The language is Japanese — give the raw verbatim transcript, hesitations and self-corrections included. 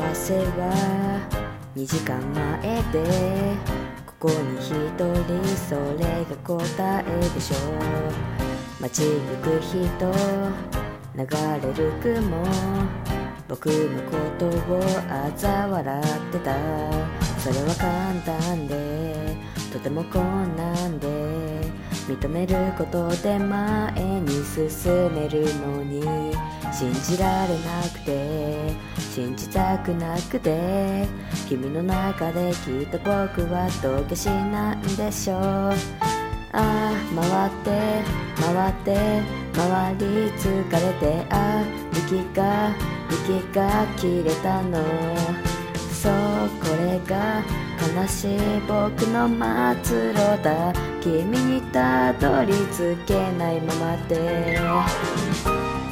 せはにじかんまえでここに一人、それが答えでしょう。街行く人、流れる雲、僕のことを嘲笑ってた。それは簡単でとても困難で、認めることで前に進めるのに信じられなくて、信じたくなくて、君の中できっと僕は道化師なんでしょう。ああ回って回って回り疲れて、ああ息が息が切れたの。そうこれが悲しい僕の末路だ。君にたどり着けないままで